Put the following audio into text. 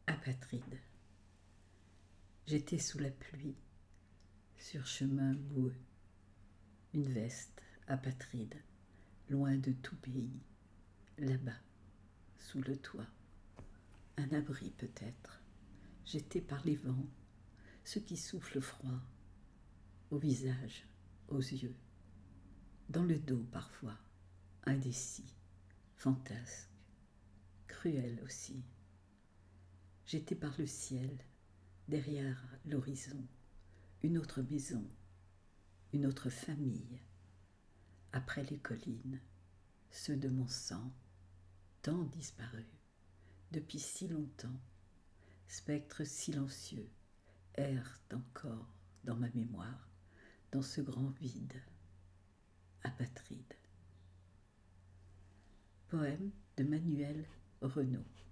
Apatride. J'étais sous la pluie, sur chemin boueux, une veste apatride, loin de tout pays, là-bas, sous le toit. Un abri peut-être, jeté par les vents, ceux qui soufflent froid, au visage, aux yeux, dans le dos parfois, indécis, fantasque, cruel aussi. J'étais par le ciel, derrière l'horizon, une autre maison, une autre famille, après les collines, ceux de mon sang, tant disparus, depuis si longtemps, spectres silencieux, errent encore dans ma mémoire, dans ce grand vide, apatride. Poème de Manuel Renaud.